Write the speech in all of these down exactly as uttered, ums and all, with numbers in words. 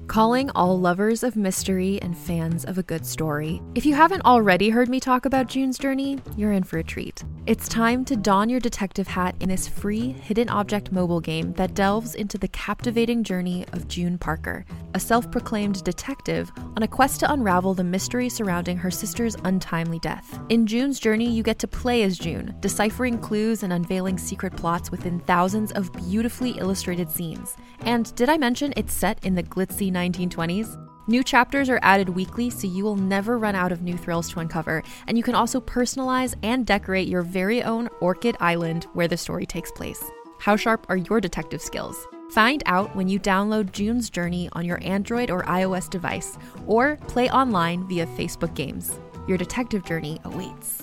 Calling all lovers of mystery and fans of a good story. If you haven't already heard me talk about June's Journey, you're in for a treat. It's time to don your detective hat in this free hidden object mobile game that delves into the captivating journey of June Parker, a self-proclaimed detective on a quest to unravel the mystery surrounding her sister's untimely death. In June's Journey, you get to play as June, deciphering clues and unveiling secret plots within thousands of beautifully illustrated scenes. And did I mention it's set in the glitzy nineteen twenties? New chapters are added weekly, so you will never run out of new thrills to uncover, and you can also personalize and decorate your very own Orchid Island where the story takes place. How sharp are your detective skills? Find out when you download June's Journey on your Android or iOS device, or play online via Facebook Games. Your detective journey awaits.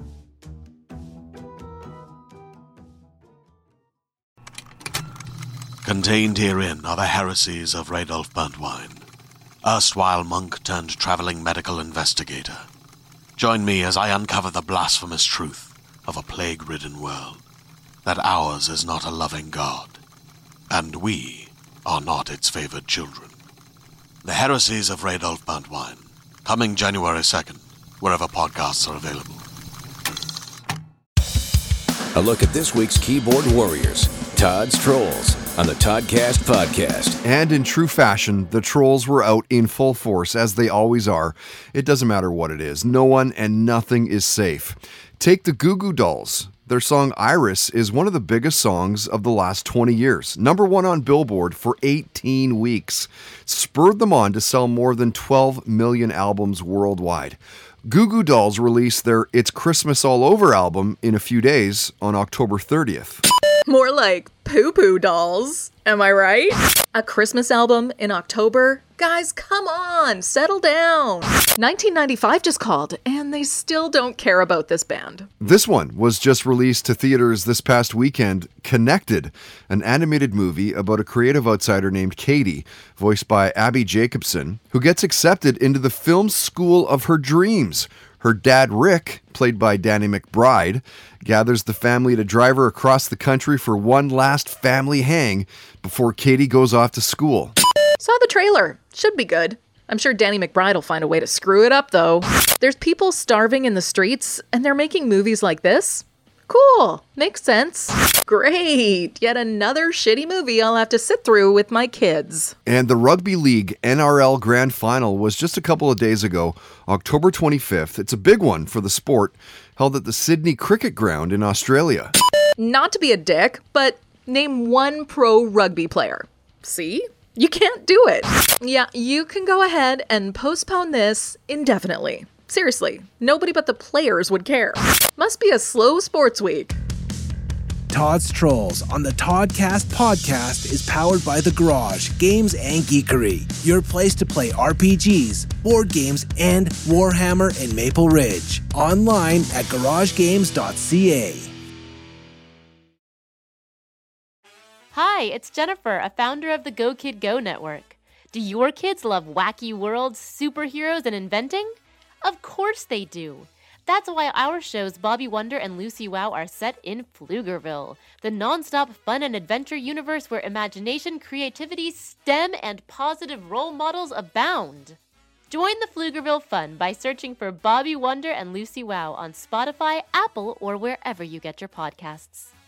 Contained herein are the heresies of Radolf Burntwine, erstwhile monk turned traveling medical investigator. Join me as I uncover the blasphemous truth of a plague-ridden world, that ours is not a loving God, and we are not its favored children. The heresies of Radolf Burntwine, coming January second, wherever podcasts are available. A look at this week's keyboard warriors, Todd's Trolls, on the Toddcast podcast. And in true fashion, the trolls were out in full force, as they always are. It doesn't matter what it is. No one and nothing is safe. Take the Goo Goo Dolls. Their song Iris is one of the biggest songs of the last twenty years. Number one on Billboard for eighteen weeks. Spurred them on to sell more than twelve million albums worldwide. Goo Goo Dolls released their It's Christmas All Over album in a few days on October thirtieth. More like poo-poo dolls, am I right? A Christmas album in October? Guys, come on, settle down. nineteen ninety-five just called, and they still don't care about this band. This one was just released to theaters this past weekend. Connected, an animated movie about a creative outsider named Katie, voiced by Abby Jacobson, who gets accepted into the film school of her dreams. Her dad, Rick, played by Danny McBride, gathers the family to drive her across the country for one last family hang before Katie goes off to school. Saw the trailer. Should be good. I'm sure Danny McBride will find a way to screw it up, though. There's people starving in the streets, and they're making movies like this? Cool. Makes sense. Great. Yet another shitty movie I'll have to sit through with my kids. And the Rugby League N R L Grand Final was just a couple of days ago, October twenty-fifth. It's a big one for the sport, held at the Sydney Cricket Ground in Australia. Not to be a dick, but name one pro rugby player. See? You can't do it. Yeah, you can go ahead and postpone this indefinitely. Seriously, nobody but the players would care. Must be a slow sports week. Todd's Trolls on the Toddcast podcast is powered by The Garage, Games and Geekery, your place to play R P Gs, board games, and Warhammer in Maple Ridge. Online at garage games dot c a. Hi, it's Jennifer, a founder of the Go Kid Go network. Do your kids love wacky worlds, superheroes, and inventing? Of course they do. That's why our shows Bobby Wonder and Lucy Wow are set in Pflugerville, the non-stop fun and adventure universe where imagination, creativity, STEM, and positive role models abound. Join the Pflugerville fun by searching for Bobby Wonder and Lucy Wow on Spotify, Apple, or wherever you get your podcasts.